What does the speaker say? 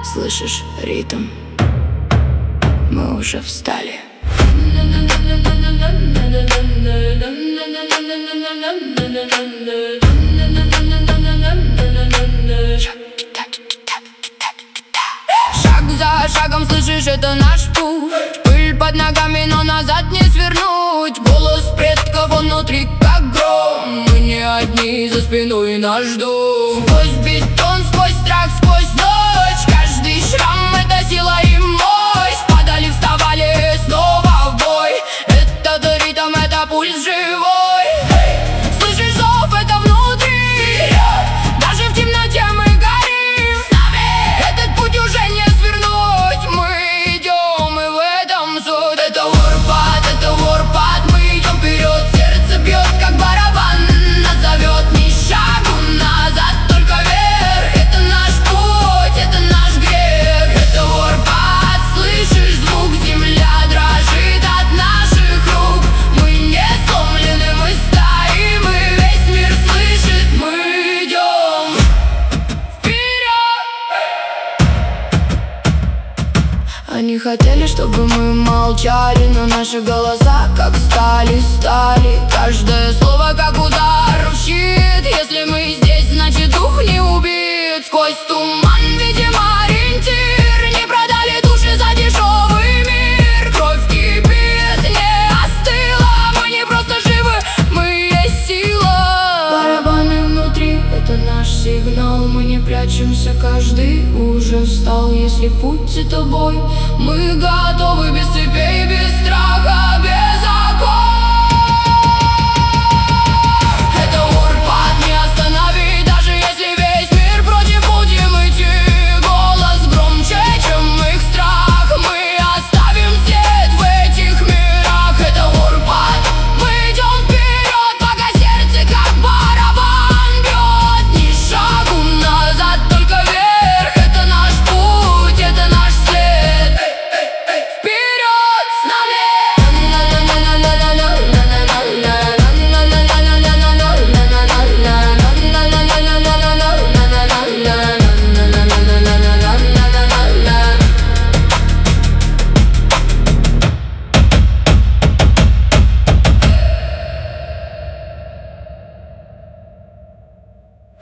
Слышишь ритм? Мы уже встали. Шаг за шагом, слышишь, это наш путь. Пыль под ногами, но назад не свернуть. Голос предков внутри, как гром. Мы не одни, за спиной нас ждут. Сквозь бетон, сквозь страх, сквозь ночь. Каждый шрам — это сила и мощь. Падали, вставали, снова в бой. Этот ритм — это пульс живой. Слышишь зов, это внутри. Даже в темноте мы горим. Этот путь уже не свернуть. Мы идем, и в этом суть. Это Warpath, это Warpath. Мы идем вперед, сердце бьет, как барабан. Нас зовет ни шагу назад, только вверх. Это наш путь, это наш грех. Это Warpath, слышишь звук? Земля дрожит от наших рук. Мы не сломлены, мы стоим, и весь мир слышит. Мы идем вперед. Они хотели, чтобы мы молчали, но наши голоса как стали. Каждое слово как удар в щит. Если мы здесь, значит дух не убит. Сквозь туман видим ориентир. Не продали души за дешевый мир. Кровь кипит, не остыла. Мы не просто живы, мы есть сила. Барабаны внутри, это наш сигнал. Мы не прячемся, каждый уже встал. Если путь — это бой, мы готовы без цепей, без страха, без